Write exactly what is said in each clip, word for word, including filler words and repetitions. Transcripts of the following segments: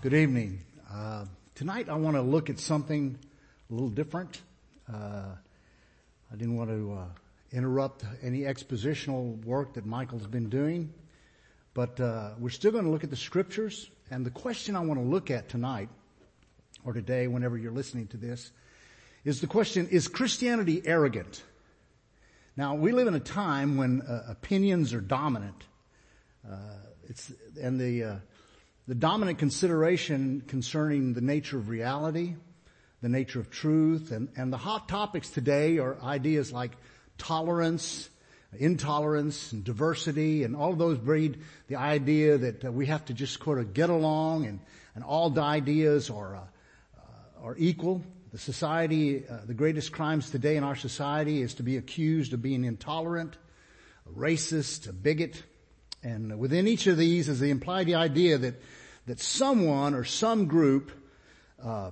Good evening. Uh, tonight I want to look at something a little different. Uh, I didn't want to uh, interrupt any expositional work that Michael's been doing, but uh, we're still going to look at the scriptures. And the question I want to look at tonight, or today, whenever you're listening to this, is the question, is Christianity arrogant? Now, we live in a time when uh, opinions are dominant. Uh, it's, and the, uh, the dominant consideration concerning the nature of reality, the nature of truth, and, and the hot topics today are ideas like tolerance, intolerance, and diversity, and all of those breed the idea that uh, we have to just sort of get along, and, and all the ideas are, uh, uh, are equal. The society, uh, the greatest crimes today in our society is to be accused of being intolerant, a racist, a bigot. And within each of these is the implied idea that, that someone or some group, uh,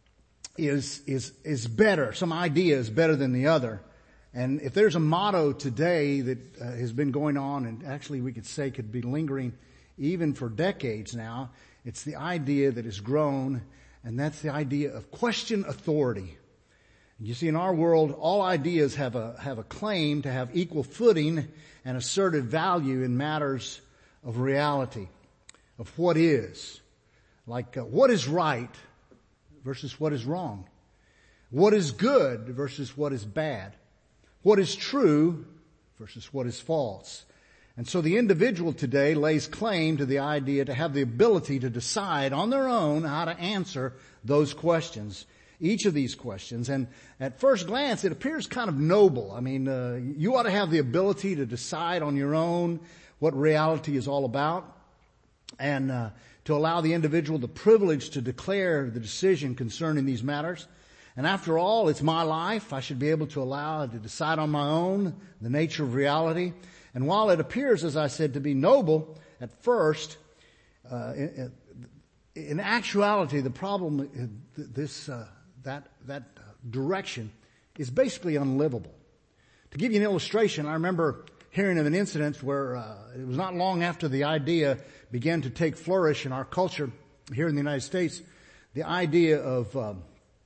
is, is, is better. Some idea is better than the other. And if there's a motto today that uh, has been going on, and actually we could say could be lingering even for decades now, it's the idea that has grown, and that's the idea of question authority. You see, in our world, all ideas have a, have a claim to have equal footing and asserted value in matters of reality, of what is. Like, uh, what is right versus what is wrong? What is good versus what is bad? What is true versus what is false? And so the individual today lays claim to the idea to have the ability to decide on their own how to answer those questions, each of these questions. And at first glance, it appears kind of noble. I mean, uh, you ought to have the ability to decide on your own what reality is all about, and uh, to allow the individual the privilege to declare the decision concerning these matters. And after all, it's my life. I should be able to allow to decide on my own the nature of reality. And while it appears, as I said, to be noble at first, uh, in, in actuality, the problem, this, uh, that, that direction is basically unlivable. To give you an illustration, I remember hearing of an incident where uh, it was not long after the idea began to take flourish in our culture here in the United States, the idea of, uh,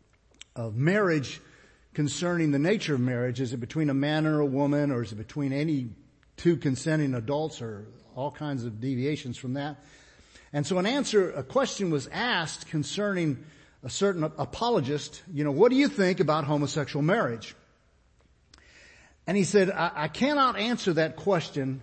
of marriage concerning the nature of marriage. Is it between a man and a woman, or is it between any two consenting adults, or all kinds of deviations from that? And so an answer, a question was asked concerning a certain apologist, you know, what do you think about homosexual marriage? And he said, I, I cannot answer that question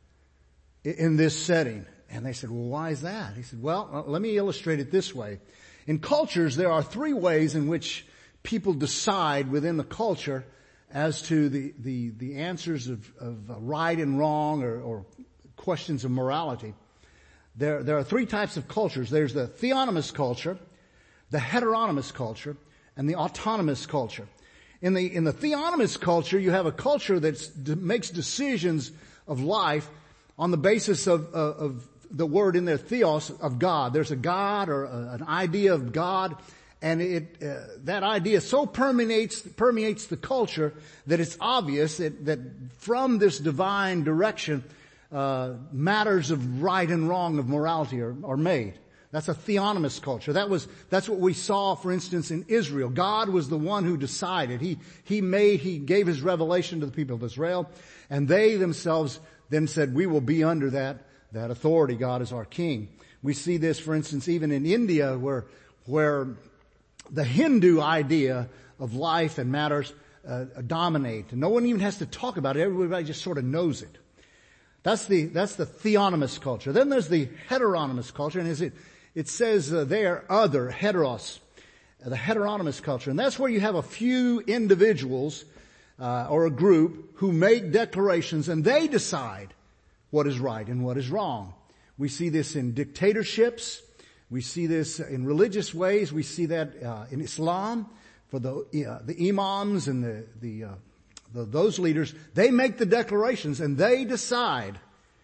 in, in this setting. And they said, well, why is that? He said, well, let me illustrate it this way. In cultures, there are three ways in which people decide within the culture as to the, the, the answers of, of right and wrong, or, or questions of morality. There, there are three types of cultures. There's the theonomous culture, the heteronomous culture, and the autonomous culture. In the, in the theonomous culture, you have a culture that makes decisions of life on the basis of, of, of the word in there, theos, of God. There's a God, or a, an idea of God. And it, uh, that idea so permeates, permeates the culture that it's obvious that, that from this divine direction, uh, matters of right and wrong, of morality are, are made. That's a theonomous culture. That was, that's what we saw, for instance, in Israel. God was the one who decided. He, he made, he gave his revelation to the people of Israel, and they themselves then said, we will be under that, that authority. God is our king. We see this, for instance, even in India, where, where the Hindu idea of life and matters uh, dominate. And no one even has to talk about it. Everybody just sort of knows it. That's the, that's the theonomous culture. Then there's the heteronomous culture, and is it, it says uh, there, other, heteros, uh, the heteronomous culture. And that's where you have a few individuals, uh, or a group who make declarations, and they decide what is right and what is wrong. We see this in dictatorships. We see this in religious ways. We see that uh, in Islam, for the uh, the imams and the the, uh, the those leaders. They make the declarations, and they decide.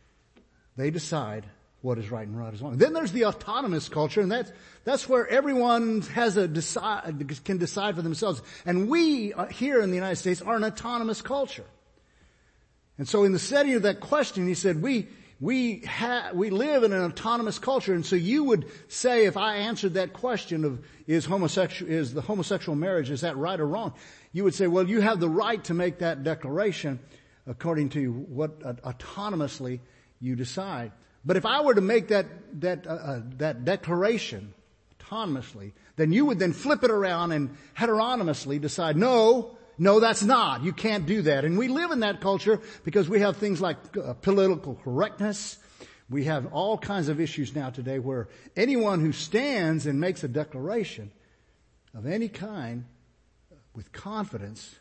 They decide what is right and what is wrong. Then there's the autonomous culture, and that's that's where everyone has a decide can decide for themselves. And we uh, here in the United States are an autonomous culture. And so, in the setting of that question, he said, "We." we ha- we live in an autonomous culture, and so you would say, if I answered that question of is homosexual is the homosexual marriage, is that right or wrong? You would say, well, you have the right to make that declaration according to what uh, autonomously you decide. But if I were to make that that uh, uh, that declaration autonomously, then you would then flip it around and heteronomously decide, no, no, that's not. You can't do that. And we live in that culture because we have things like uh, political correctness. We have all kinds of issues now today where anyone who stands and makes a declaration of any kind with confidence,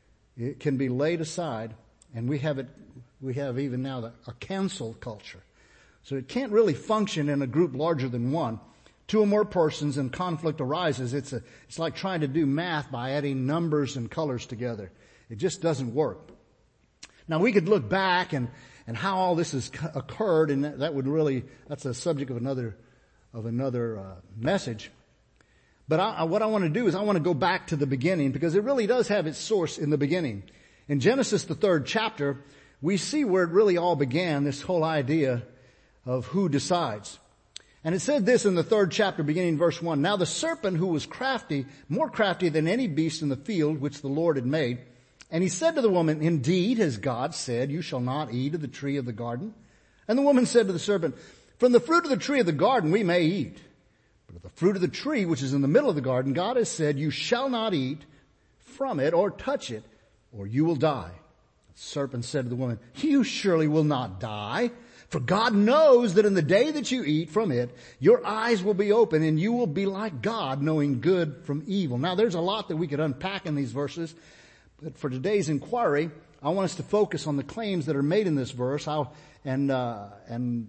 it can be laid aside. And we have it, we have even now the, a cancel culture. So it can't really function in a group larger than one. Two or more persons and conflict arises. It's a, it's like trying to do math by adding numbers and colors together. It just doesn't work. Now we could look back and, and how all this has occurred, and that, that would really, that's a subject of another, of another, uh, message. But I, what I want to do is I want to go back to the beginning because it really does have its source in the beginning. In Genesis, the third chapter, we see where it really all began, this whole idea of who decides. And it said this in the third chapter, beginning verse one. Now the serpent who was crafty, more crafty than any beast in the field which the Lord had made. And he said to the woman, indeed, has God said, you shall not eat of the tree of the garden? And the woman said to the serpent, from the fruit of the tree of the garden we may eat. But of the fruit of the tree which is in the middle of the garden, God has said, you shall not eat from it or touch it, or you will die. The serpent said to the woman, you surely will not die. For God knows that in the day that you eat from it, your eyes will be open and you will be like God, knowing good from evil. Now there's a lot that we could unpack in these verses, but for today's inquiry, I want us to focus on the claims that are made in this verse. I'll, and uh, and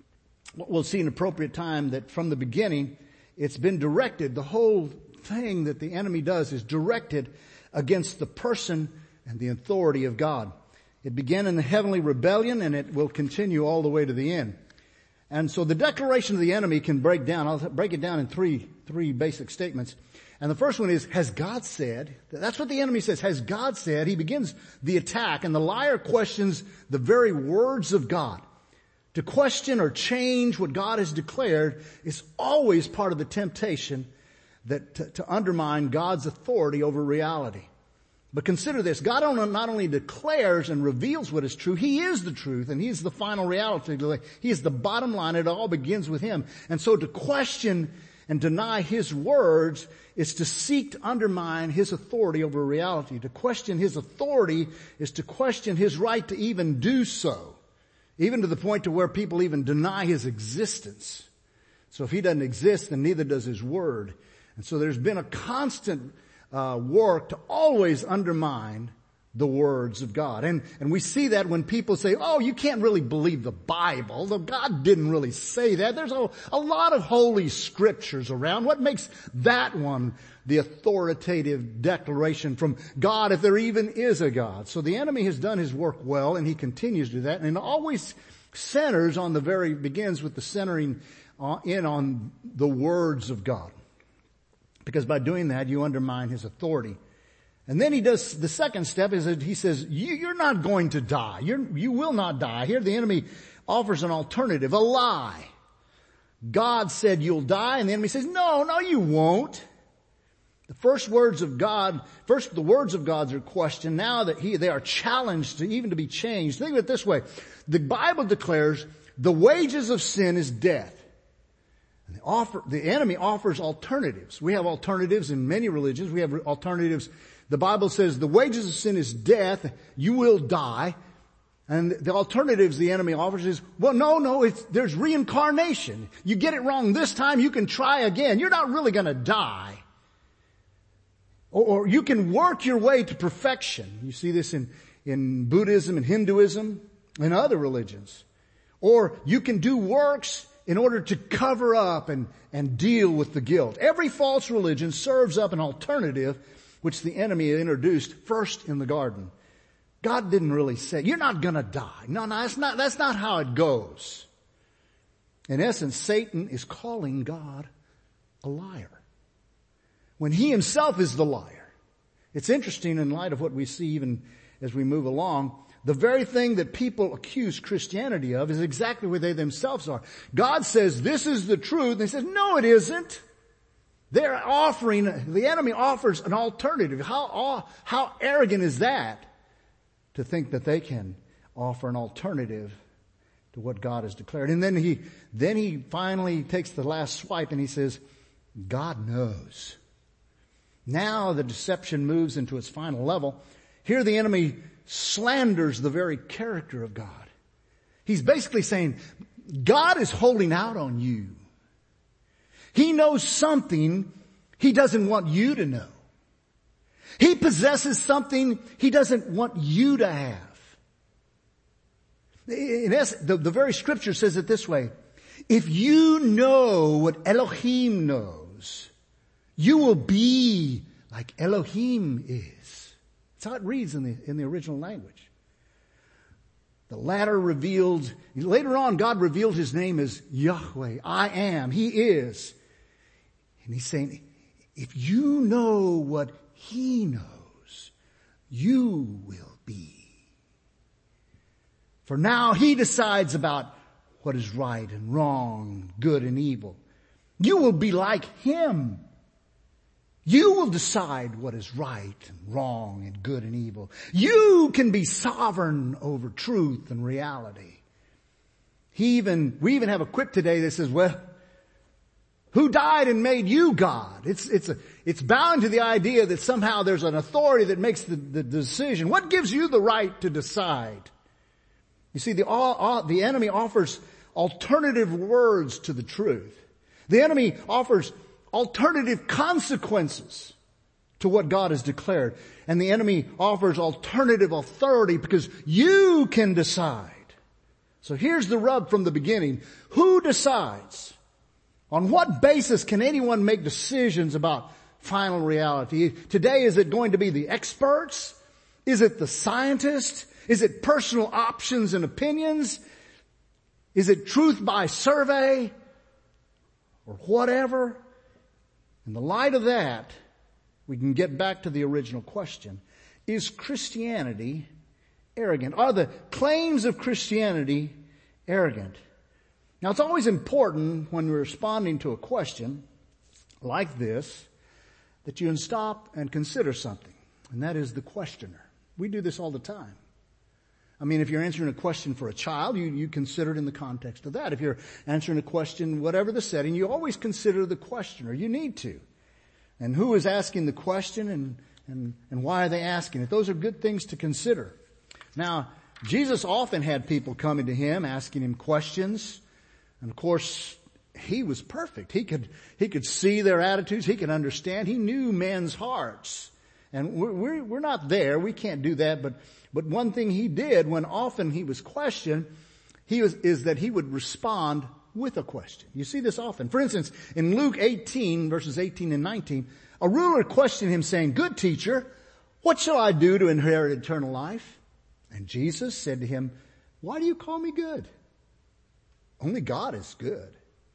uh, we'll see an appropriate time that from the beginning, it's been directed. The whole thing that the enemy does is directed against the person and the authority of God. It began in the heavenly rebellion and it will continue all the way to the end. And so the declaration of the enemy can break down, I'll break it down in three, three basic statements. And the first one is, has God said? That's what the enemy says. Has God said? He begins the attack and the liar questions the very words of God. To question or change what God has declared is always part of the temptation that to, to undermine God's authority over reality. But consider this, God not only declares and reveals what is true, He is the truth and He's the final reality. He is the bottom line. It all begins with Him. And so to question and deny His words is to seek to undermine His authority over reality. To question His authority is to question His right to even do so. Even to the point to where people even deny His existence. So if He doesn't exist, then neither does His word. And so there's been a constant Uh, work to always undermine the words of God. And, and we see that when people say, oh, you can't really believe the Bible. The God didn't really say that. There's a, a lot of holy scriptures around. What makes that one the authoritative declaration from God if there even is a God? So the enemy has done his work well and he continues to do that. And it always centers on the very, begins with the centering in on the words of God. Because by doing that, you undermine His authority. And then he does, the second step is that he says, you, you're not going to die. You're, you will not die. Here the enemy offers an alternative, a lie. God said you'll die, and the enemy says, no, no you won't. The first words of God, first the words of God are questioned. Now that he, they are challenged to even to be changed. Think of it this way. The Bible declares the wages of sin is death. And the, offer, the enemy offers alternatives. We have alternatives in many religions. We have alternatives. The Bible says the wages of sin is death. You will die. And the alternatives the enemy offers is, well, no, no, it's, there's reincarnation. You get it wrong this time, you can try again. You're not really going to die. Or, or you can work your way to perfection. You see this in, in Buddhism and Hinduism and other religions. Or you can do works in order to cover up and, and deal with the guilt. Every false religion serves up an alternative which the enemy introduced first in the garden. God didn't really say, you're not gonna die. No, no, that's not, that's not how it goes. In essence, Satan is calling God a liar, when he himself is the liar. It's interesting in light of what we see even as we move along, the very thing that people accuse Christianity of is exactly where they themselves are. God says this is the truth. And they say, no, it isn't. They're offering, the enemy offers an alternative. How, how arrogant is that to think that they can offer an alternative to what God has declared? And then he, then he finally takes the last swipe and he says, God knows. Now the deception moves into its final level. Here the enemy slanders the very character of God. He's basically saying, God is holding out on you. He knows something he doesn't want you to know. He possesses something he doesn't want you to have. In essence, the, the very scripture says it this way. If you know what Elohim knows, you will be like Elohim is. That's how it reads in the, in the original language. The latter revealed, later on God revealed his name as Yahweh. I am. He is. And he's saying, if you know what he knows, you will be. For now he decides about what is right and wrong, good and evil. You will be like him. You will decide what is right and wrong and good and evil. You can be sovereign over truth and reality. He even, we even have a quip today that says, well, who died and made you God? It's, it's a, it's bound to the idea that somehow there's an authority that makes the, the decision. What gives you the right to decide? You see, the, all, all, the enemy offers alternative words to the truth. The enemy offers alternative consequences to what God has declared. And the enemy offers alternative authority because you can decide. So here's the rub from the beginning. Who decides? On what basis can anyone make decisions about final reality? Today, is it going to be the experts? Is it the scientists? Is it personal options and opinions? Is it truth by survey? Or whatever? In the light of that, we can get back to the original question. Is Christianity arrogant? Are the claims of Christianity arrogant? Now, it's always important when we're responding to a question like this that you stop and consider something, and that is the questioner. We do this all the time. I mean, if you're answering a question for a child, you, you consider it in the context of that. If you're answering a question, whatever the setting, you always consider the questioner. You need to. And who is asking the question and, and, and why are they asking it? Those are good things to consider. Now, Jesus often had people coming to him, asking him questions. And of course, he was perfect. He could, he could see their attitudes. He could understand. He knew men's hearts. And we're, we're, we're not there. We can't do that. But, but one thing he did when often he was questioned, he was, is that he would respond with a question. You see this often. For instance, in Luke eighteen, verses eighteen and nineteen, a ruler questioned him saying, "Good teacher, what shall I do to inherit eternal life?" And Jesus said to him, "Why do you call me good? Only God is good."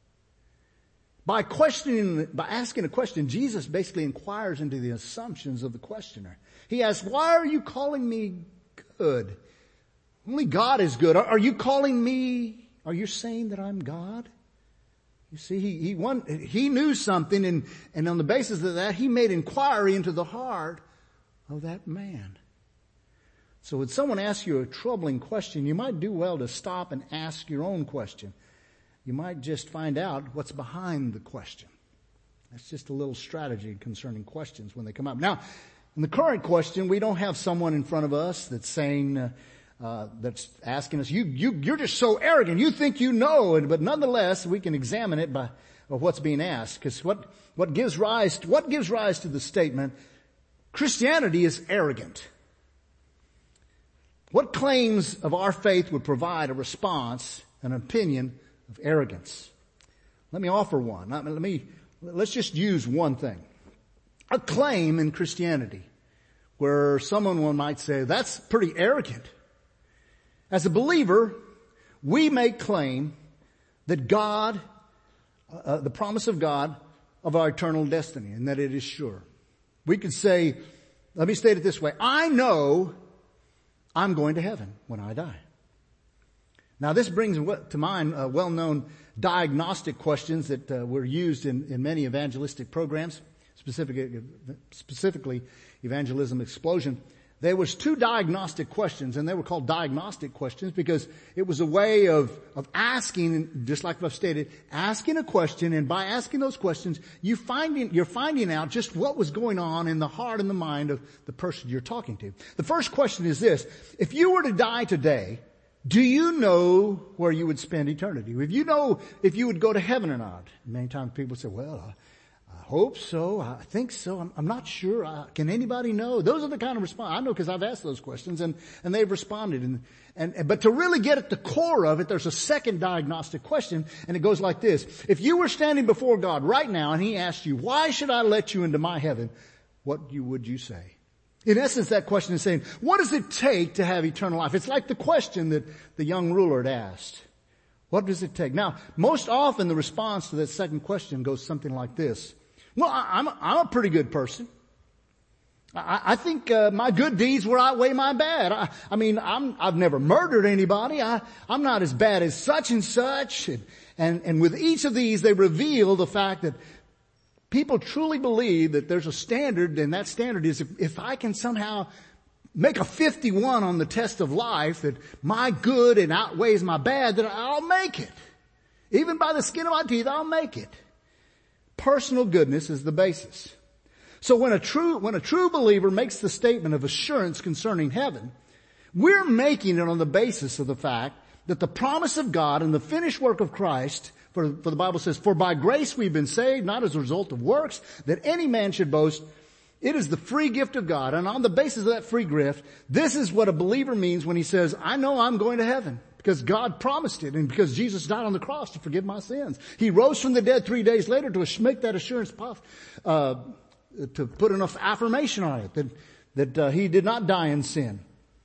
By questioning, by asking a question, Jesus basically inquires into the assumptions of the questioner. He asks, "Why are you calling me good? Only God is good. Are, are you calling me, are you saying that I'm God?" You see, he, he, won, he knew something, and, and on the basis of that, he made inquiry into the heart of that man. So when someone asks you a troubling question, you might do well to stop and ask your own question. You might just find out what's behind the question. That's just a little strategy concerning questions when they come up. Now, in the current question, we don't have someone in front of us that's saying, uh, uh, that's asking us, you, you, you're just so arrogant. You think you know it, but nonetheless, we can examine it by of what's being asked. Because what, what gives rise, to, what gives rise to the statement, Christianity is arrogant? What claims of our faith would provide a response, an opinion of arrogance? Let me offer one. Let me, let's just use one thing. A claim in Christianity where someone might say, that's pretty arrogant. As a believer, we may claim that God, uh, the promise of God of our eternal destiny, and that it is sure. We could say, let me state it this way. I know I'm going to heaven when I die. Now this brings to mind uh, well-known diagnostic questions that uh, were used in, in many evangelistic programs, specifically, specifically Evangelism Explosion. There was two diagnostic questions, and they were called diagnostic questions because it was a way of, of asking, just like I've stated, asking a question, and by asking those questions, you finding, you're finding out just what was going on in the heart and the mind of the person you're talking to. The first question is this: if you were to die today, do you know where you would spend eternity? If you know if you would go to heaven or not? Many times people say, well, I, I hope so. I think so. I'm, I'm not sure. I, can anybody know? Those are the kind of response. I know because I've asked those questions and, and they've responded. And, and, but to really get at the core of it, there's a second diagnostic question, and it goes like this. If you were standing before God right now and He asked you, why should I let you into my heaven? What you, would you say? In essence, that question is saying, what does it take to have eternal life? It's like the question that the young ruler had asked. What does it take? Now, most often the response to that second question goes something like this. Well, I'm, I'm a pretty good person. I, I think uh, my good deeds will outweigh my bad. I, I mean, I'm, I've never murdered anybody. I, I'm not as bad as such and such. And, and, and with each of these, they reveal the fact that people truly believe that there's a standard, and that standard is if, if I can somehow make a fifty-one on the test of life, that my good and outweighs my bad, that I'll make it. Even by the skin of my teeth, I'll make it. Personal goodness is the basis. So when a true, when a true believer makes the statement of assurance concerning heaven, we're making it on the basis of the fact that the promise of God and the finished work of Christ, for, for the Bible says, for by grace we've been saved, not as a result of works, that any man should boast. It is the free gift of God. And on the basis of that free gift, this is what a believer means when he says, I know I'm going to heaven because God promised it, and because Jesus died on the cross to forgive my sins. He rose from the dead three days later to make that assurance, uh, to put enough affirmation on it that, that uh, he did not die in sin.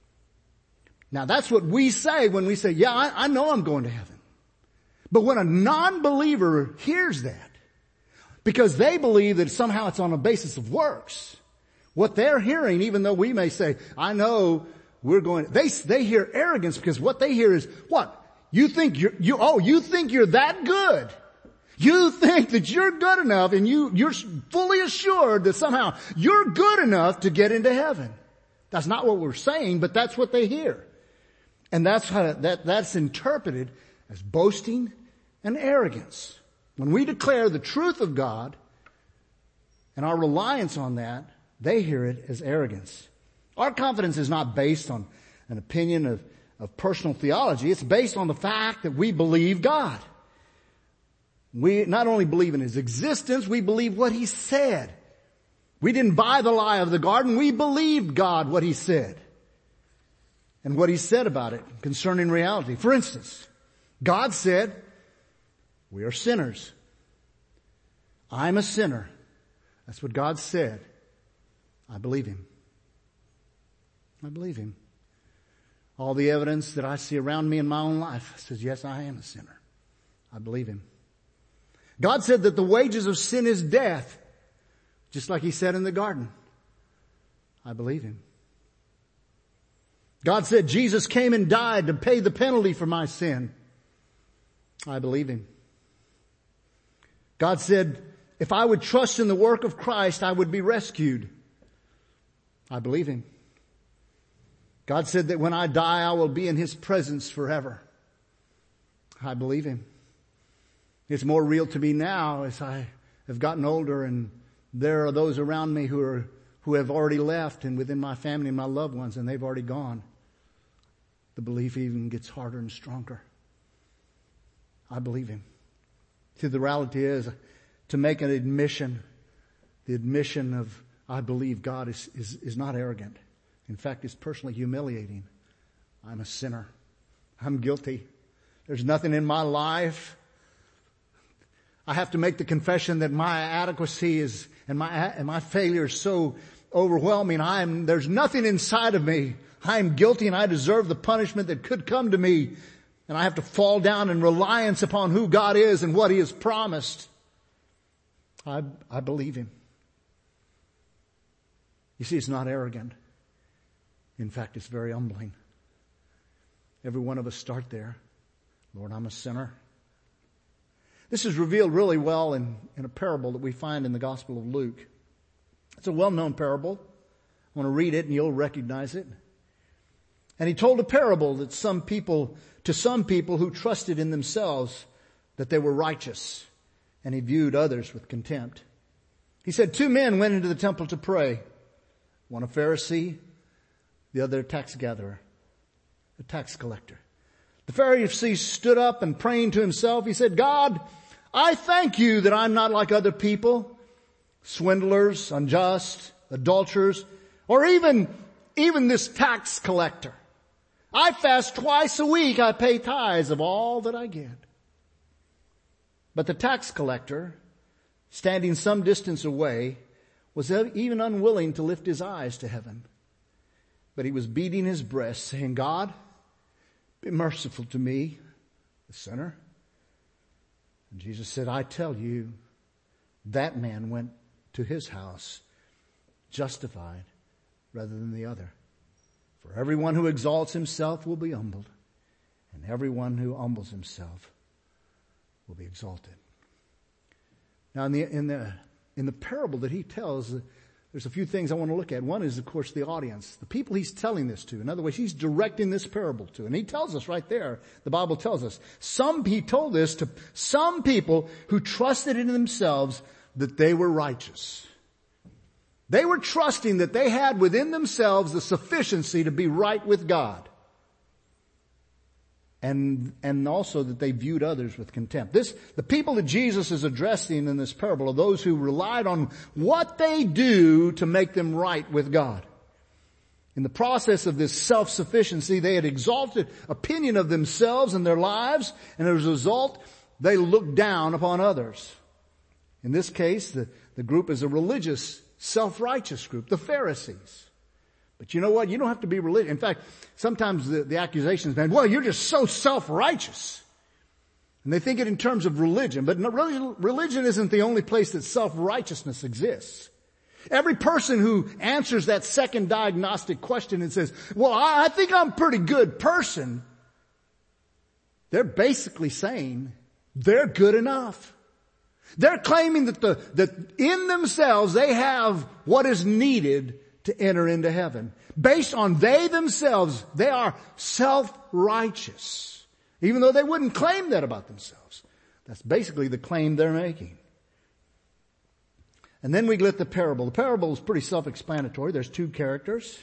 Now that's what we say when we say, yeah, I, I know I'm going to heaven. But when a non-believer hears that, because they believe that somehow it's on a basis of works, what they're hearing, even though we may say, I know we're going, they, they hear arrogance, because what they hear is, what? You think you're, you, oh, you think you're that good. You think that you're good enough, and you, you're fully assured that somehow you're good enough to get into heaven. That's not what we're saying, but that's what they hear. And that's how, that, that's interpreted as boasting and arrogance. When we declare the truth of God and our reliance on that, they hear it as arrogance. Our confidence is not based on an opinion of, of personal theology. It's based on the fact that we believe God. We not only believe in His existence, we believe what He said. We didn't buy the lie of the garden. We believed God, what He said, and what He said about it concerning reality. For instance, God said, we are sinners. I'm a sinner. That's what God said. I believe Him. I believe Him. All the evidence that I see around me in my own life says, yes, I am a sinner. I believe Him. God said that the wages of sin is death, just like He said in the garden. I believe Him. God said Jesus came and died to pay the penalty for my sin. I believe Him. God said, if I would trust in the work of Christ, I would be rescued. I believe Him. God said that when I die, I will be in His presence forever. I believe Him. It's more real to me now as I have gotten older, and there are those around me who are, who have already left, and within my family and my loved ones, and they've already gone. The belief even gets harder and stronger. I believe Him. See, the reality is, to make an admission, the admission of I believe God is, is, is not arrogant. In fact, it's personally humiliating. I'm a sinner. I'm guilty. There's nothing in my life. I have to make the confession that my adequacy is, and my, and my failure is so overwhelming. I'm, there's nothing inside of me. I am guilty, and I deserve the punishment that could come to me. And I have to fall down in reliance upon who God is and what He has promised. I, I believe Him. You see, it's not arrogant. In fact, it's very humbling. Every one of us start there. Lord, I'm a sinner. This is revealed really well in, in a parable that we find in the Gospel of Luke. It's a well-known parable. I want to read it and you'll recognize it. And he told a parable that some people, to some people who trusted in themselves that they were righteous, and he viewed others with contempt. He said, two men went into the temple to pray. One a Pharisee, the other a tax gatherer, a tax collector. The Pharisee stood up and praying to himself, he said, God, I thank you that I'm not like other people, swindlers, unjust, adulterers, or even, even this tax collector. I fast twice a week. I pay tithes of all that I get. But the tax collector, standing some distance away, was even unwilling to lift his eyes to heaven. But he was beating his breast, saying, God, be merciful to me, the sinner. And Jesus said, I tell you, that man went to his house justified rather than the other. For everyone who exalts himself will be humbled, and everyone who humbles himself will be exalted. Now in the, in the, in the parable that he tells, there's a few things I want to look at. One is, of course, the audience, the people he's telling this to. In other words, he's directing this parable to. And he tells us right there, the Bible tells us, some, he told this to some people who trusted in themselves that they were righteous. They were trusting that they had within themselves the sufficiency to be right with God. And, and also that they viewed others with contempt. This, the people that Jesus is addressing in this parable are those who relied on what they do to make them right with God. In the process of this self-sufficiency, they had exalted opinion of themselves and their lives, and as a result, they looked down upon others. In this case, the, the group is a religious, self-righteous group, the Pharisees. But you know what? You don't have to be religious. In fact, sometimes the, the accusation is made, well, you're just so self-righteous. And they think it in terms of religion. But no, really, religion isn't the only place that self-righteousness exists. Every person who answers that second diagnostic question and says, well, I, I think I'm a pretty good person, they're basically saying they're good enough. They're claiming that the, that in themselves they have what is needed to enter into heaven. Based on they themselves, they are self-righteous. Even though they wouldn't claim that about themselves. That's basically the claim they're making. And then we get the parable. The parable is pretty self-explanatory. There's two characters.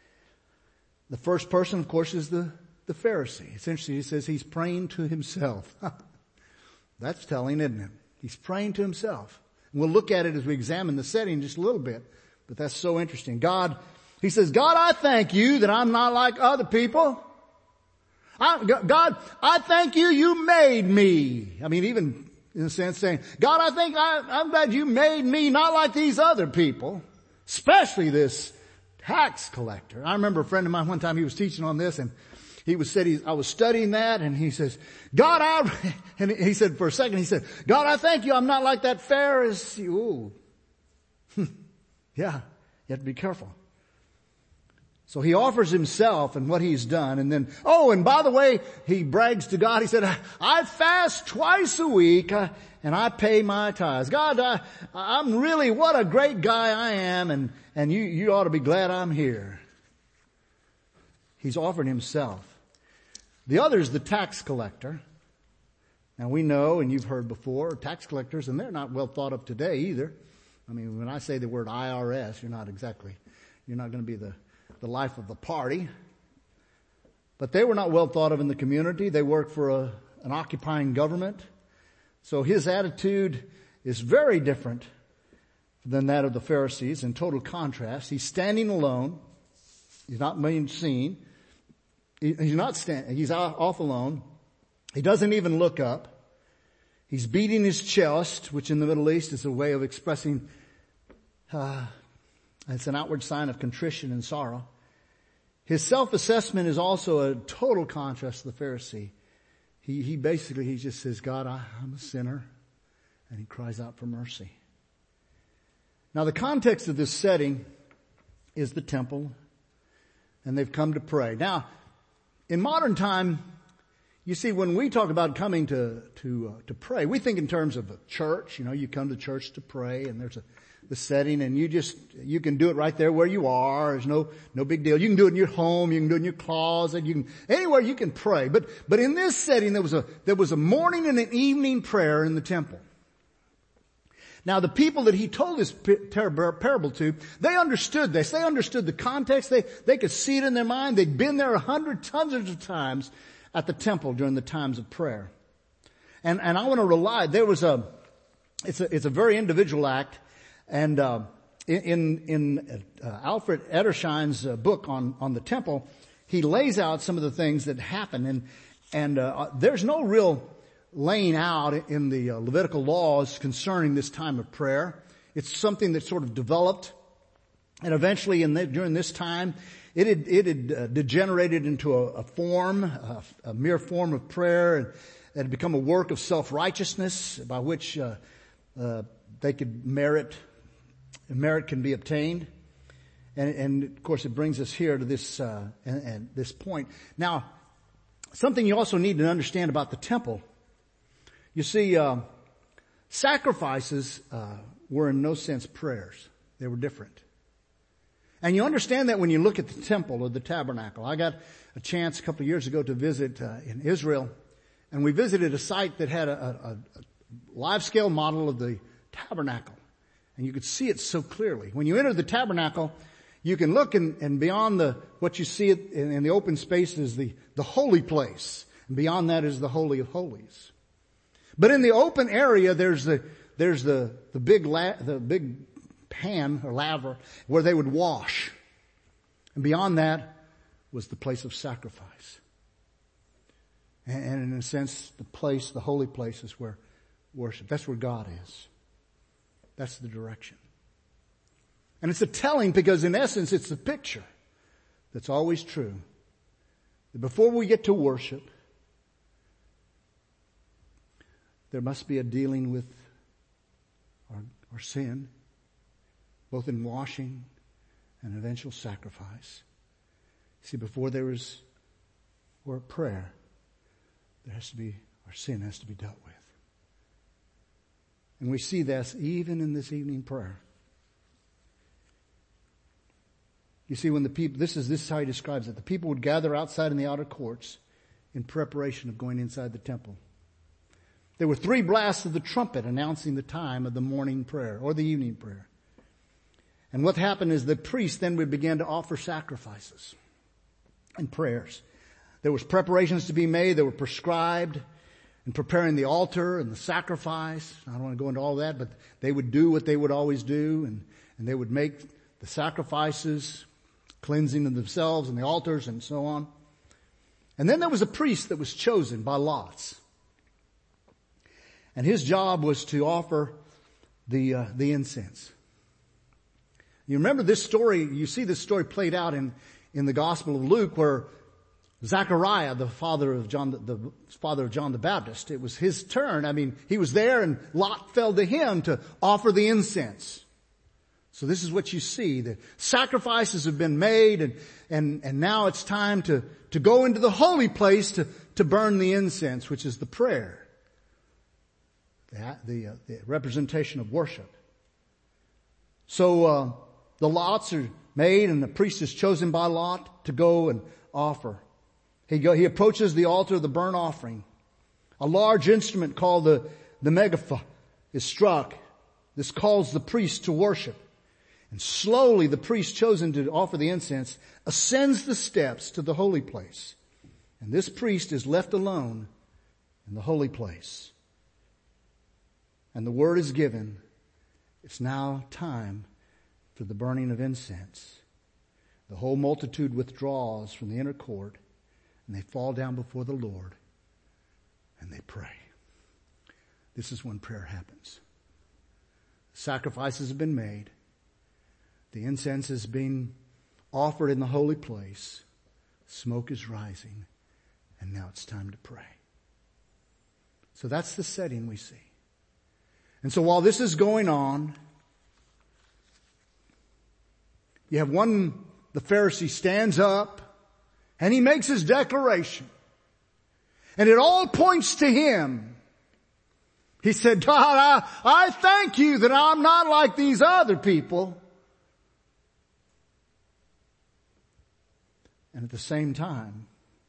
The first person, of course, is the, the Pharisee. Essentially, he says he's praying to himself. That's telling, isn't it? He's praying to himself. And we'll look at it as we examine the setting just a little bit. But that's so interesting. God, he says, God, I thank you that I'm not like other people. I, God, I thank you, you made me. I mean, even in a sense saying, God, I think I, I'm glad you made me not like these other people, especially this tax collector. I remember a friend of mine one time, he was teaching on this, and he was said, he, I was studying that, and he says, God, I, and he said for a second, he said, God, I thank you, I'm not like that Pharisee. Ooh. Yeah, you have to be careful. So he offers himself and what he's done, and then, oh, and by the way, he brags to God. He said, I, I fast twice a week, uh, and I pay my tithes. God, I, I'm really, what a great guy I am, and, and you, you ought to be glad I'm here. He's offered himself. The other is the tax collector. Now we know, and you've heard before, tax collectors, and they're not well thought of today either. I mean, when I say the word I R S, you're not exactly, you're not going to be the, the life of the party. But they were not well thought of in the community. They worked for a, an occupying government. So his attitude is very different than that of the Pharisees, in total contrast. He's standing alone. He's not being seen. He, he's not standing, he's off alone. He doesn't even look up. He's beating his chest, which in the Middle East is a way of expressing, uh, it's an outward sign of contrition and sorrow. His self-assessment is also a total contrast to the Pharisee. He, he basically, he just says, God, I, I'm a sinner. And he cries out for mercy. Now the context of this setting is the temple. And they've come to pray. Now, in modern time, you see, when we talk about coming to to uh, to pray, we think in terms of a church. You know, you come to church to pray, and there's a the setting, and you just you can do it right there where you are. There's no no big deal. You can do it in your home. You can do it in your closet. You can anywhere you can pray. But but in this setting, there was a there was a morning and an evening prayer in the temple. Now, the people that he told this parable to, they understood this. They understood the context. They they could see it in their mind. They'd been there a hundred, hundreds of times at the temple during the times of prayer. And, and I want to rely, there was a, it's a, it's a very individual act. And, uh, in, in, uh, Alfred Edersheim's uh, book on, on the temple, he lays out some of the things that happen. And, and, uh, there's no real laying out in the uh, Levitical laws concerning this time of prayer. It's something that sort of developed. And eventually in the, during this time, It had, it had uh, degenerated into a, a form, a, a mere form of prayer, and it had become a work of self-righteousness by which uh, uh, they could merit, merit can be obtained. And, and of course it brings us here to this, uh, and, and this point. Now, something you also need to understand about the temple. You see, uh, sacrifices uh, were in no sense prayers. They were different. And you understand that when you look at the temple or the tabernacle. I got a chance a couple of years ago to visit uh, in Israel, and we visited a site that had a, a, a live-scale model of the tabernacle. And you could see it so clearly. When you enter the tabernacle, you can look and, and beyond the what you see in, in the open space is the, the holy place. And beyond that is the Holy of Holies. But in the open area, there's the there's the the big la, the big pan or laver where they would wash. And beyond that was the place of sacrifice. And, and in a sense, the place, the holy place is where worship, that's where God is. That's the direction. And it's a telling because in essence it's a picture that's always true. That before we get to worship, there must be a dealing with our, our sin, both in washing and eventual sacrifice. See, before there is or prayer, there has to be, our sin has to be dealt with. And we see this even in this evening prayer. You see, when the people, this is, this is how he describes it. The people would gather outside in the outer courts in preparation of going inside the temple. There were three blasts of the trumpet announcing the time of the morning prayer or the evening prayer. And what happened is the priest then would begin to offer sacrifices and prayers. There was preparations to be made. They were prescribed in preparing the altar and the sacrifice. I don't want to go into all that, but they would do what they would always do, and, and they would make the sacrifices, cleansing of themselves and the altars and so on. And then there was a priest that was chosen by lots. And his job was to offer the uh, the incense. You remember this story, you see this story played out in, in the Gospel of Luke where Zechariah, the father of John, the, the father of John the Baptist, it was his turn. I mean, he was there and Lot fell to him to offer the incense. So this is what you see. The sacrifices have been made and, and, and now it's time to, to go into the holy place to, to burn the incense, which is the prayer. The, the, uh, the representation of worship. So, uh, the lots are made and the priest is chosen by Lot to go and offer. He go, he approaches the altar of the burnt offering. A large instrument called the, the megaphone is struck. This calls the priest to worship. And slowly the priest chosen to offer the incense ascends the steps to the holy place. And this priest is left alone in the holy place. And the word is given. It's now time for the burning of incense. The whole multitude withdraws from the inner court and they fall down before the Lord and they pray. This is when prayer happens. Sacrifices have been made. The incense is being offered in the holy place. Smoke is rising and now it's time to pray. So that's the setting we see. And so while this is going on, you have one, the Pharisee stands up, And he makes his declaration. And it all points to him. He said, God, I, I thank you that I'm not like these other people. And at the same time,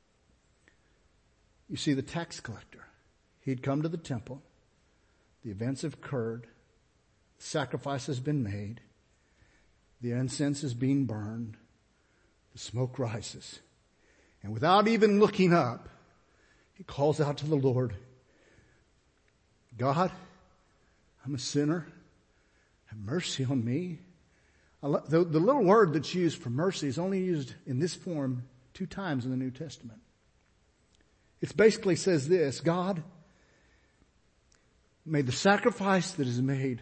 you see the tax collector. He'd come to the temple. The events have occurred. The sacrifice has been made. The incense is being burned. The smoke rises. And without even looking up, he calls out to the Lord, God, I'm a sinner. Have mercy on me. The, the little word that's used for mercy is only used in this form two times in the New Testament. It basically says this, God, may the sacrifice that is made,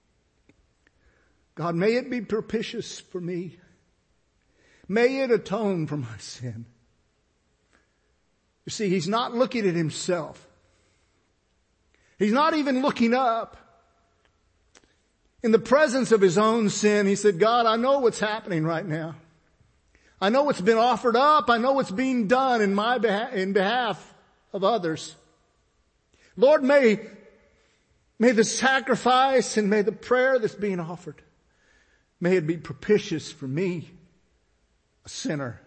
God, may it be propitious for me. May it atone for my sin. You see, he's not looking at himself. He's not even looking up. In the presence of his own sin, he said, God, I know what's happening right now. I know what's been offered up. I know what's being done in my behalf, in behalf of others. Lord, may, may the sacrifice and may the prayer that's being offered, may it be propitious for me, a sinner.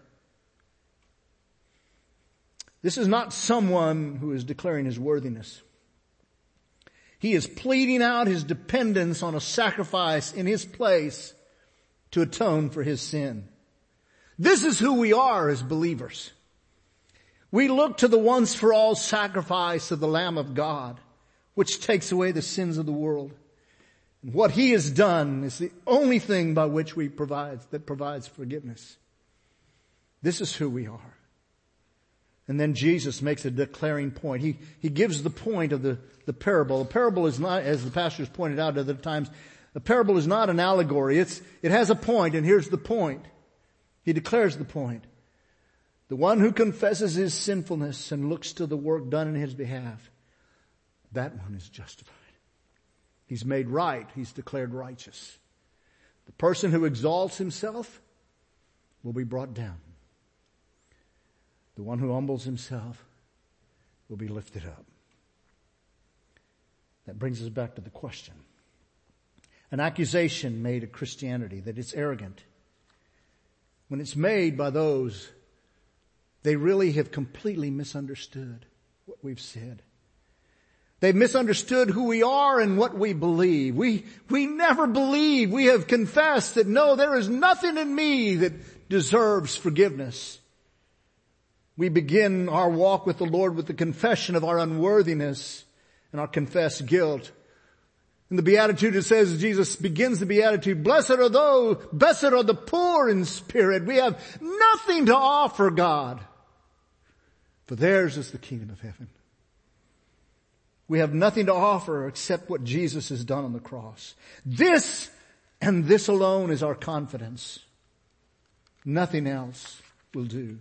This is not someone who is declaring his worthiness. He is pleading out his dependence on a sacrifice in his place to atone for his sin. This is who we are as believers. We look to the once for all sacrifice of the Lamb of God, which takes away the sins of the world. And what he has done is the only thing by which we provide, that provides forgiveness. This is who we are. And then Jesus makes a declaring point. He, he gives the point of the, the parable. A parable is not, as the pastors pointed out at other times, a parable is not an allegory. It's, it has a point, and here's the point. He declares the point. The one who confesses his sinfulness and looks to the work done in his behalf, that one is justified. He's made right. He's declared righteous. The person who exalts himself will be brought down. The one who humbles himself will be lifted up. That brings us back to the question. An accusation made of Christianity that it's arrogant. When it's made by those, they really have completely misunderstood what we've said. They've misunderstood who we are and what we believe. We, we never believe. We have confessed that no, there is nothing in me that deserves forgiveness. We begin our walk with the Lord with the confession of our unworthiness and our confessed guilt. In the Beatitude it says, Jesus begins the Beatitude, blessed are those, blessed are the poor in spirit. We have nothing to offer God, for theirs is the kingdom of heaven. We have nothing to offer except what Jesus has done on the cross. This and this alone is our confidence. Nothing else will do.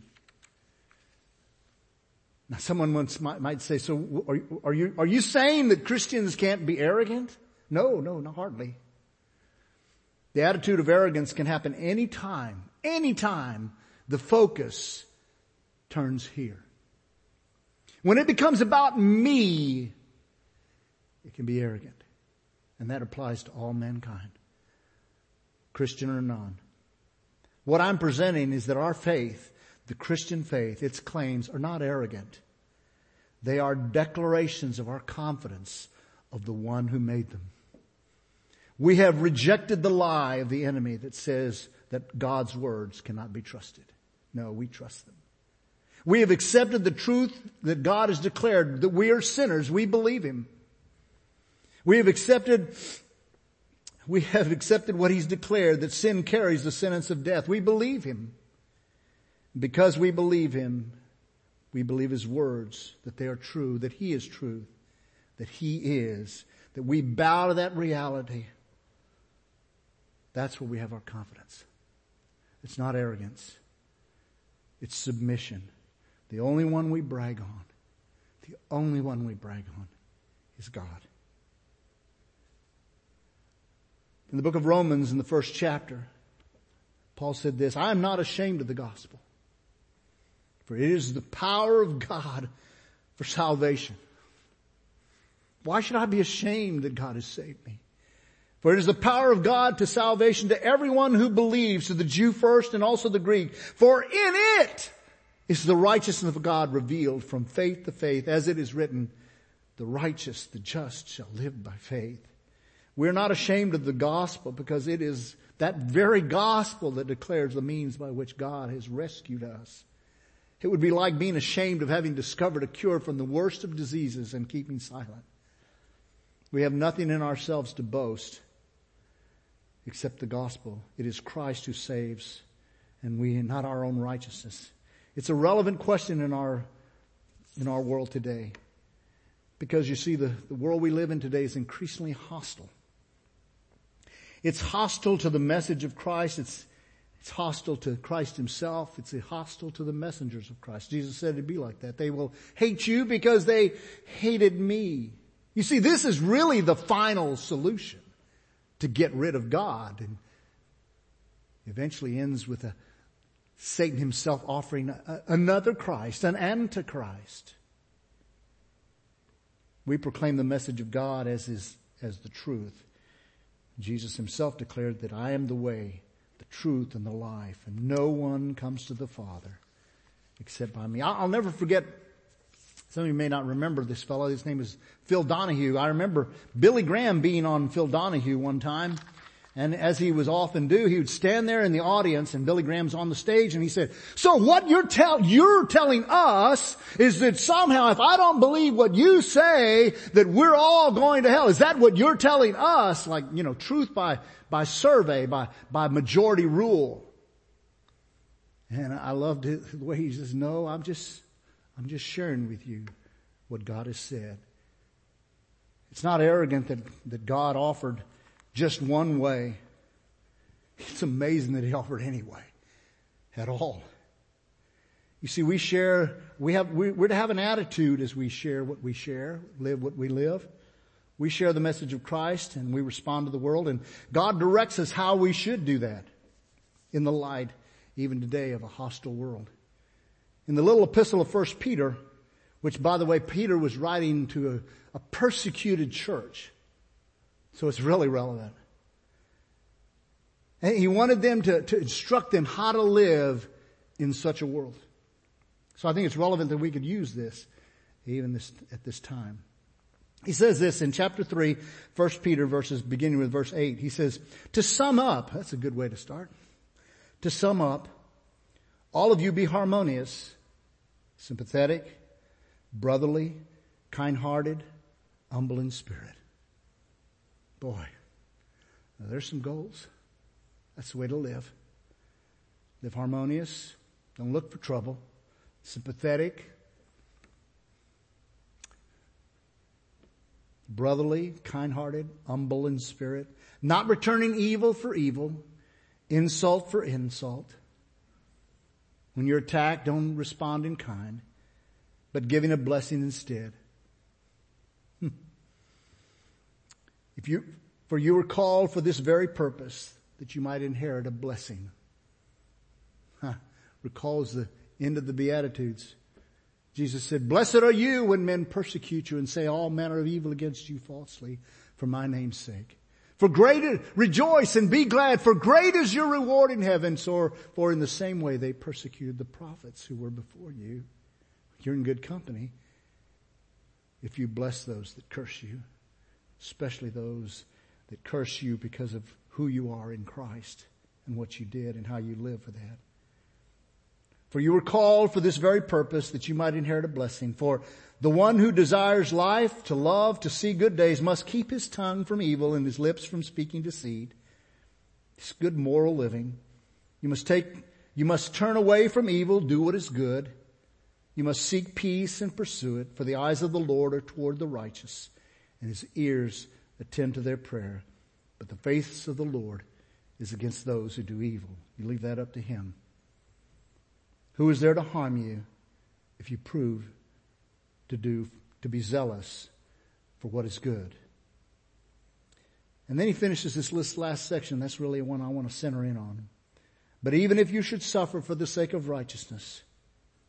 Now someone once might, might say, so are, are you, are you saying that Christians can't be arrogant? No, no, not hardly. The attitude of arrogance can happen any time, any time the focus turns here. When it becomes about me, it can be arrogant. And that applies to all mankind, Christian or non. What I'm presenting is that our faith, the Christian faith, its claims are not arrogant. They are declarations of our confidence of the one who made them. We have rejected the lie of the enemy that says that God's words cannot be trusted. No, we trust them. We have accepted the truth that God has declared, that we are sinners. We believe him. We have accepted, we have accepted what he's declared, that sin carries the sentence of death. We believe him. Because we believe him, we believe his words, that they are true, that he is true, that he is, that we bow to that reality. That's where we have our confidence. It's not arrogance. It's submission. The only one we brag on, the only one we brag on is God. In the book of Romans, in the first chapter, Paul said this, I am not ashamed of the gospel. For it is the power of God for salvation. Why should I be ashamed that God has saved me? For it is the power of God to salvation to everyone who believes, to the Jew first and also the Greek. For in it is the righteousness of God revealed from faith to faith, as it is written, the righteous, the just shall live by faith. We're not ashamed of the gospel because it is that very gospel that declares the means by which God has rescued us. It would be like being ashamed of having discovered a cure from the worst of diseases and keeping silent. We have nothing in ourselves to boast except the gospel. It is Christ who saves, and we, not our own righteousness. It's a relevant question in our, in our world today. Because you see, the, the world we live in today is increasingly hostile. It's hostile to the message of Christ. It's, it's hostile to Christ himself. It's hostile to the messengers of Christ. Jesus said it'd be like that. They will hate you because they hated me. You see, this is really the final solution to get rid of God, and eventually ends with a, Satan himself offering a, another Christ, an antichrist. We proclaim the message of God as is, as the truth. Jesus himself declared that I am the way, the truth, and the life, and no one comes to the Father except by me. I'll never forget, some of you may not remember this fellow. His name is Phil Donahue. I remember Billy Graham being on Phil Donahue one time. And as he was often do, he would stand there in the audience, and Billy Graham's on the stage, and he said, so what you're, tell, you're telling us is that somehow if I don't believe what you say, that we're all going to hell. Is that what you're telling us? Like, you know, truth by, by survey, by, by majority rule. And I loved it, the way he says, no, I'm just, I'm just sharing with you what God has said. It's not arrogant that, that God offered just one way. It's amazing that he offered any way at all. You see, we share, we have, we, we're to have an attitude as we share what we share, live what we live. We share the message of Christ and we respond to the world, and God directs us how we should do that in the light, even today, of a hostile world. In the little epistle of First Peter, which by the way, Peter was writing to a, a persecuted church. So it's really relevant. And he wanted them to, to instruct them how to live in such a world. So I think it's relevant that we could use this even this, at this time. He says this in chapter three, First Peter verses, beginning with verse eight. He says, to sum up, that's a good way to start. To sum up, all of you be harmonious, sympathetic, brotherly, kind-hearted, humble in spirit. Boy, now there's some goals. That's the way to live. Live harmonious. Don't look for trouble. Sympathetic. Brotherly, kind-hearted, humble in spirit. Not returning evil for evil. Insult for insult. When you're attacked, don't respond in kind, but giving a blessing instead. Hmm. If you, for you were called for this very purpose, that you might inherit a blessing. Huh. Recalls the end of the Beatitudes. Jesus said, blessed are you when men persecute you and say all manner of evil against you falsely for my name's sake. For great, rejoice and be glad, for great is your reward in heaven. So, for in the same way they persecuted the prophets who were before you. You're in good company if you bless those that curse you, especially those that curse you because of who you are in Christ and what you did and how you live for that. For you were called for this very purpose, that you might inherit a blessing. For the one who desires life, to love, to see good days, must keep his tongue from evil and his lips from speaking deceit. It's good moral living. You must take, you must turn away from evil, do what is good. You must seek peace and pursue it. For the eyes of the Lord are toward the righteous, and his ears attend to their prayer. But the face of the Lord is against those who do evil. You leave that up to him. Who is there to harm you if you prove to do, to be zealous for what is good? And then he finishes this last section. That's really one I want to center in on. But even if you should suffer for the sake of righteousness,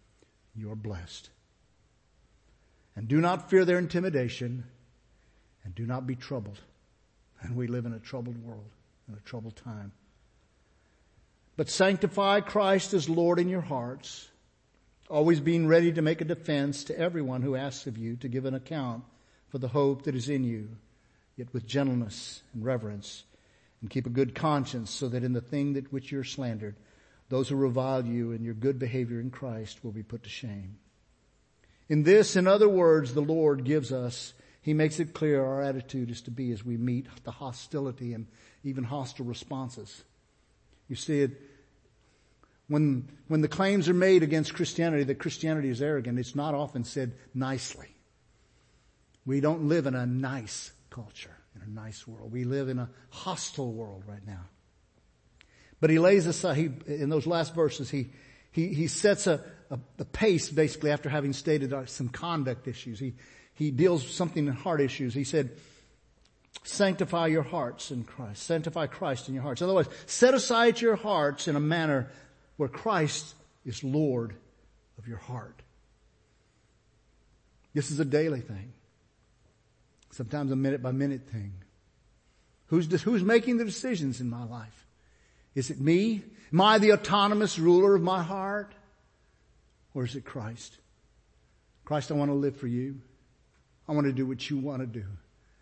you are blessed. And do not fear their intimidation, and do not be troubled. And we live in a troubled world, in a troubled time. But sanctify Christ as Lord in your hearts, always being ready to make a defense to everyone who asks of you to give an account for the hope that is in you, yet with gentleness and reverence, and keep a good conscience, so that in the thing that which you're slandered, those who revile you and your good behavior in Christ will be put to shame. In this, in other words, the Lord gives us, He makes it clear our attitude is to be as we meet the hostility and even hostile responses. You see it, when, when the claims are made against Christianity that Christianity is arrogant, it's not often said nicely. We don't live in a nice culture, in a nice world. We live in a hostile world right now. But he lays aside, he, in those last verses, he, he, he sets a, a, a pace basically after having stated some conduct issues. He, he deals with something in heart issues. He said, sanctify your hearts in Christ. Sanctify Christ in your hearts. Otherwise, set aside your hearts in a manner where Christ is Lord of your heart. This is a daily thing. Sometimes a minute by minute thing. Who's, who's making the decisions in my life? Is it me? Am I the autonomous ruler of my heart? Or is it Christ? Christ, I want to live for you. I want to do what you want to do.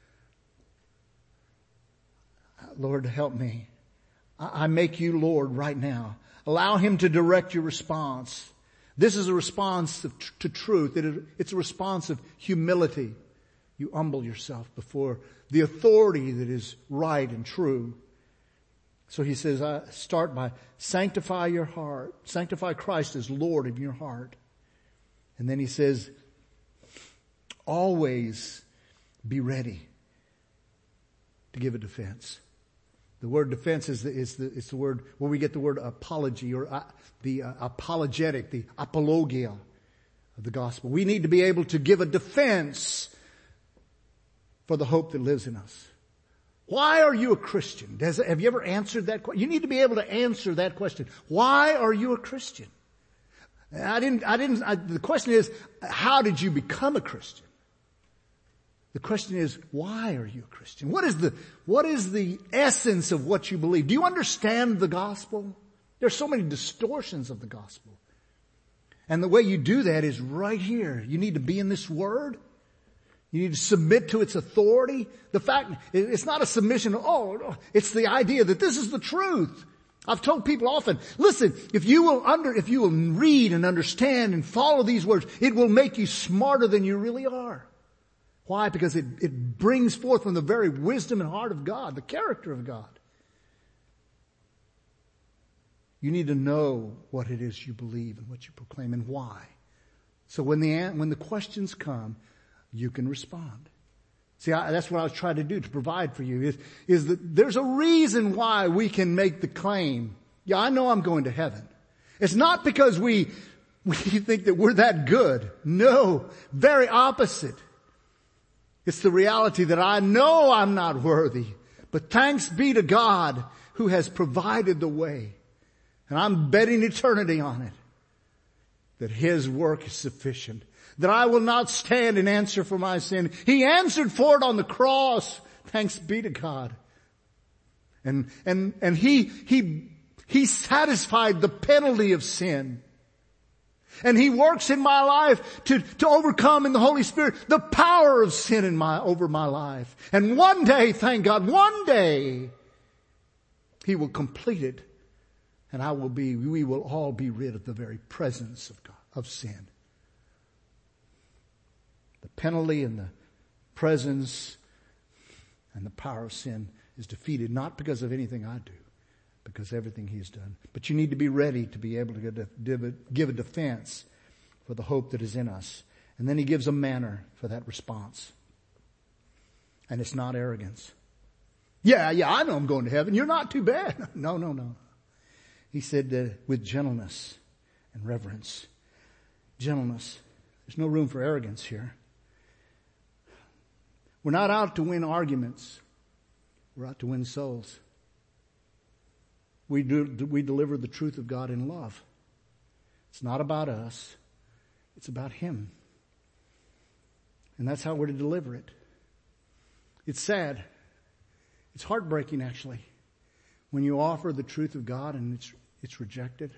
Lord, help me. I make you Lord right now. Allow Him to direct your response. This is a response of, to truth. It's a response of humility. You humble yourself before the authority that is right and true. So he says, I start by sanctify your heart. Sanctify Christ as Lord of your heart. And then he says, always be ready to give a defense. The word defense is the, is the, is the word where we get the word apology or uh, the uh, apologetic, the apologia of the gospel. We need to be able to give a defense for the hope that lives in us. Why are you a Christian? Does, have you ever answered that question? You need to be able to answer that question. Why are you a Christian? I didn't, I didn't, I, the question is, how did you become a Christian? The question is, why are you a Christian? What is the, what is the essence of what you believe? Do you understand the gospel? There's so many distortions of the gospel. And the way you do that is right here. You need to be in this word. You need to submit to its authority. The fact, it's not a submission, oh, it's the idea that this is the truth. I've told people often, listen, if you will under, if you will read and understand and follow these words, it will make you smarter than you really are. Why? Because it, it brings forth from the very wisdom and heart of God, the character of God. You need to know what it is you believe and what you proclaim and why. So when the, when the questions come, you can respond. See, I, that's what I was trying to do to provide for you is, is that there's a reason why we can make the claim, yeah, I know I'm going to heaven. It's not because we, we think that we're that good. No, very opposite. It's the reality that I know I'm not worthy, but thanks be to God who has provided the way. And I'm betting eternity on it, that His work is sufficient. That I will not stand and answer for my sin. He answered for it on the cross. Thanks be to God. And, and, and He, He, He satisfied the penalty of sin. And He works in my life to, to overcome in the Holy Spirit the power of sin in my, over my life. And one day, thank God, one day, He will complete it. And I will be, we will all be rid of the very presence of God, of sin. The penalty and the presence and the power of sin is defeated, not because of anything I do, because of everything He's done. But you need to be ready to be able to give a defense for the hope that is in us. And then He gives a manner for that response. And it's not arrogance. Yeah, yeah, I know I'm going to heaven. You're not too bad. No, no, no. He said uh, with gentleness and reverence. Gentleness. There's no room for arrogance here. We're not out to win arguments. We're out to win souls. We do, we deliver the truth of God in love. It's not about us. It's about Him. And that's how we're to deliver it. It's sad. It's heartbreaking, actually, when you offer the truth of God and it's it's rejected.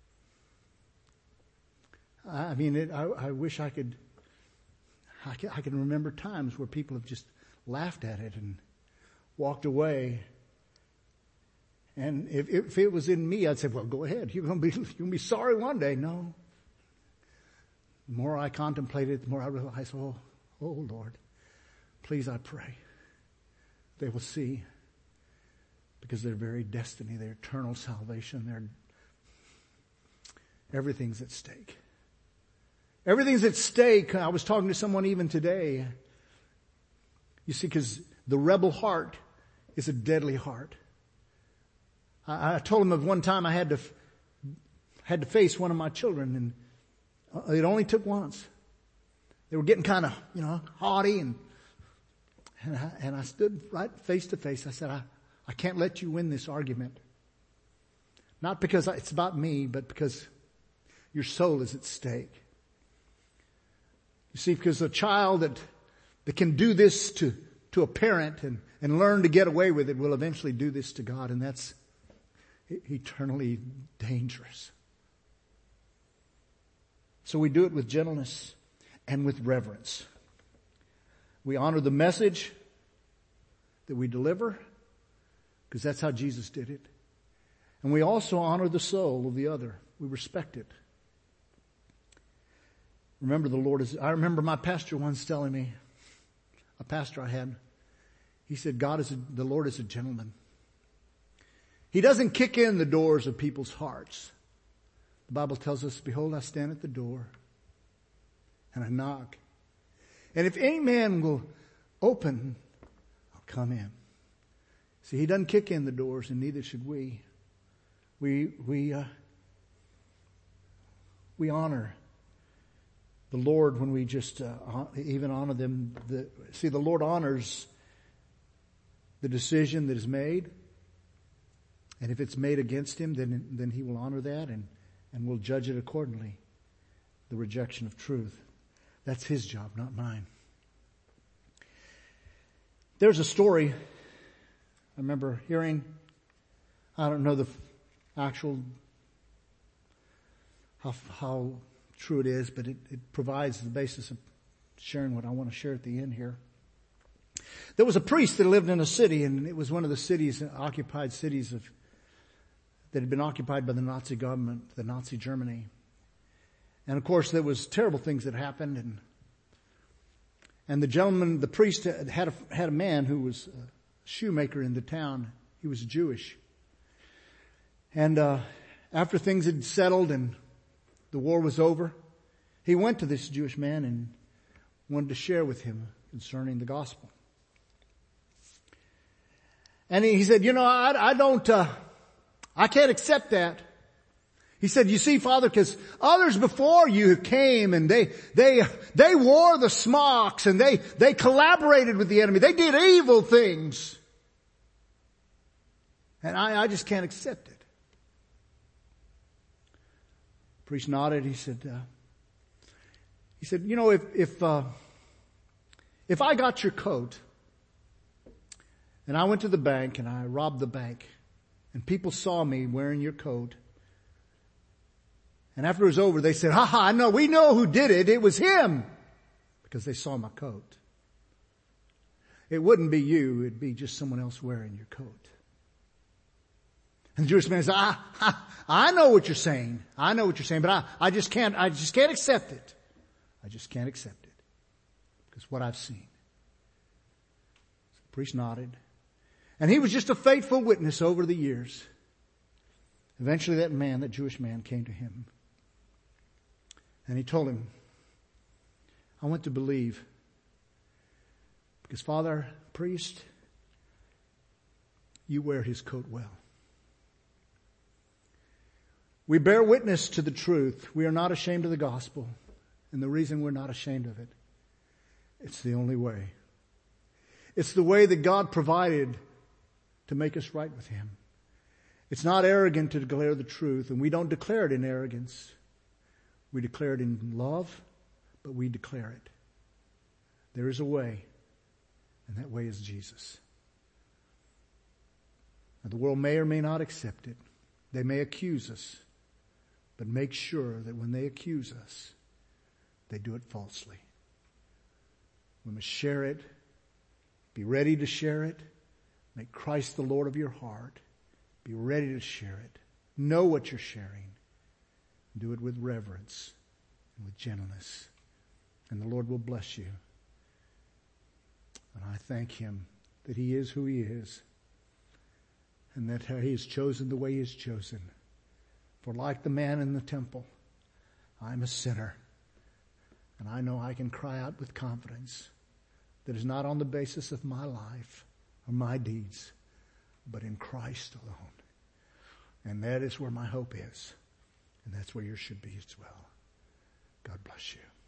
I mean, it, I, I wish I could, I can, I can remember times where people have just laughed at it and walked away. And if, if it was in me, I'd say, well, go ahead. You're going to be, you're going to be sorry one day. No. The more I contemplate it, the more I realize, oh, oh Lord, please, I pray they will see, because their very destiny, their eternal salvation, their everything's at stake. Everything's at stake. I was talking to someone even today. You see, because the rebel heart is a deadly heart. I, I told him of one time I had to had to face one of my children, and it only took once. They were getting kind of, you know, haughty, and and I, and I stood right face to face. I said, I, I can't let you win this argument. Not because it's about me, but because your soul is at stake. You see, because a child that, that can do this to, to a parent and, and learn to get away with it will eventually do this to God, and that's eternally dangerous. So we do it with gentleness and with reverence. We honor the message that we deliver, because that's how Jesus did it. And we also honor the soul of the other. We respect it. Remember, the Lord is, I remember my pastor once telling me, a pastor I had, he said, God is a, the Lord is a gentleman. He doesn't kick in the doors of people's hearts. The Bible tells us, behold, I stand at the door and I knock. And if any man will open, I'll come in. See, He doesn't kick in the doors, and neither should we. We, we, uh, we honor the Lord when we just uh, even honor them. The, see, the Lord honors the decision that is made. And if it's made against Him, then, then He will honor that and, and will judge it accordingly. The rejection of truth. That's His job, not mine. There's a story I remember hearing. I don't know the actual how, how true it is, but it, it provides the basis of sharing what I want to share at the end here. There was a priest that lived in a city, and it was one of the cities, occupied cities of that had been occupied by the Nazi government, the Nazi Germany. And of course, there was terrible things that happened, and and the gentleman, the priest, had a, had a man who was a shoemaker in the town. He was Jewish. And uh, after things had settled and the war was over, he went to this Jewish man and wanted to share with him concerning the gospel. And he, he said, you know, I, I don't, uh, I can't accept that. He said, you see, Father, because others before you came and they, they, they wore the smocks and they, they collaborated with the enemy. They did evil things. And I, I just can't accept it. The priest nodded. He said, uh, he said, you know, if, if, uh, if I got your coat and I went to the bank and I robbed the bank and people saw me wearing your coat, and after it was over, they said, ha ha, I know, we know who did it. It was him. Because they saw my coat. It wouldn't be you. It'd be just someone else wearing your coat. And the Jewish man said, I, I, I know what you're saying. I know what you're saying, but I, I just can't, I just can't accept it. I just can't accept it. Because what I've seen. So the priest nodded. And he was just a faithful witness over the years. Eventually that man, that Jewish man, came to him. And he told him, I want to believe. Because Father, priest, you wear his coat well. We bear witness to the truth. We are not ashamed of the gospel. And the reason we're not ashamed of it, it's the only way. It's the way that God provided to make us right with Him. It's not arrogant to declare the truth, and we don't declare it in arrogance. We declare it in love but we declare it. There is a way, and that way is Jesus. Now, the world may or may not accept it. They may accuse us, but make sure that when they accuse us, they do it falsely. We must share it. Be ready to share it. Make Christ the Lord of your heart. Be ready to share it. Know what you're sharing. Do it with reverence and with gentleness. And the Lord will bless you. And I thank Him that He is who He is. And that He has chosen the way He has chosen. For like the man in the temple, I'm a sinner. And I know I can cry out with confidence that is not on the basis of my life or my deeds, but in Christ alone. And that is where my hope is. And that's where yours should be as well. God bless you.